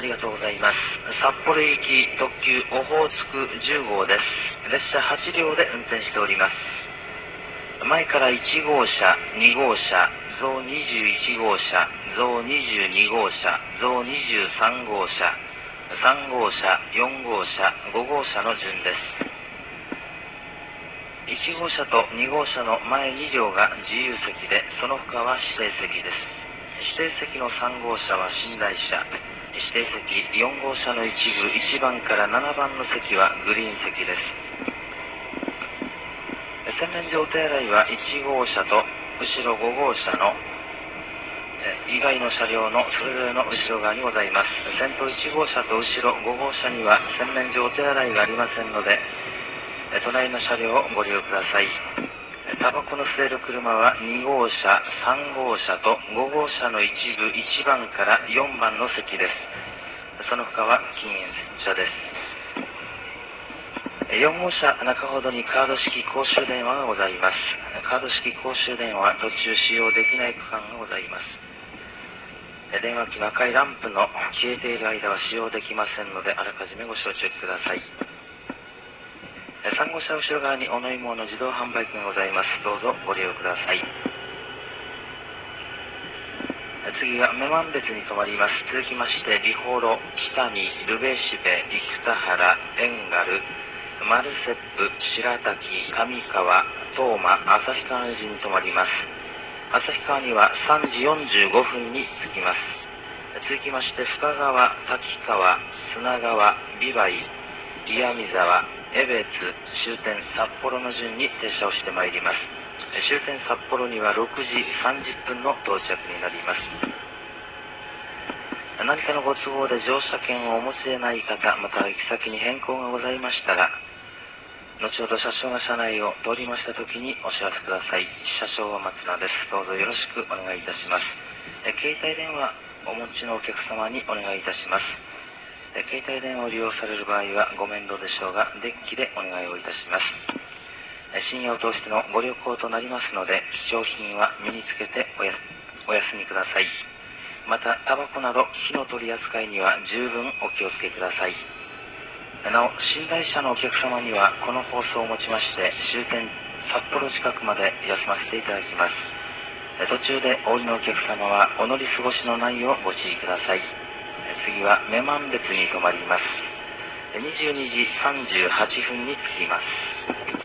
りがとうございます。札幌行き特急オホーツク10号です。列車8両で運転しております。前から1号車、2号車、増21号車、増22号車、増23号車、3号車、4号車、5号車の順です。1号車と2号車の前2両が自由席で、その他は指定席です。指定席の3号車は寝台車、指定席4号車の一部1番から7番の席はグリーン席です。洗面所お手洗いは1号車と後ろ5号車の以外の車両のそれぞれの後ろ側にございます。先頭1号車と後ろ5号車には洗面所お手洗いがありませんので、隣の車両をご利用ください。タバコの吸える車は2号車、3号車と5号車の一部1番から4番の席です。その他は禁煙車です。4号車中ほどにカード式公衆電話がございます。カード式公衆電話は途中使用できない区間がございます。電話機の赤いランプの消えている間は使用できませんので、あらかじめご承知ください。3号車後ろ側にお飲み物の自動販売機がございます。どうぞご利用ください。次は女満別に停まります。続きまして美幌、北見、ルベシベ、生田原、ベンガル、マルセップ、白滝、上川、東馬、旭川の順に停まります。旭川には3時45分に着きます。続きまして深川、滝川、砂川、美唄、岩見沢、江別、終点札幌の順に停車をしてまいります。終点札幌には6時30分の到着になります。何かのご都合で乗車券をお持ちでない方、または行き先に変更がございましたら、後ほど車掌が車内を通りましたときにお知らせください。車掌は松名です。どうぞよろしくお願いいたします。携帯電話お持ちのお客様にお願いいたします。携帯電話を利用される場合はご面倒でしょうが、デッキでお願いをいたします。深夜を通してのご旅行となりますので、貴重品は身につけてお休みください。また、タバコなど火の取り扱いには十分お気をつけください。なお、寝台車のお客様にはこの放送をもちまして終点札幌近くまで休ませていただきます。途中でお降りのお客様はお乗り過ごしのないようご注意ください。次は女満別に停まります。22時38分に着きます。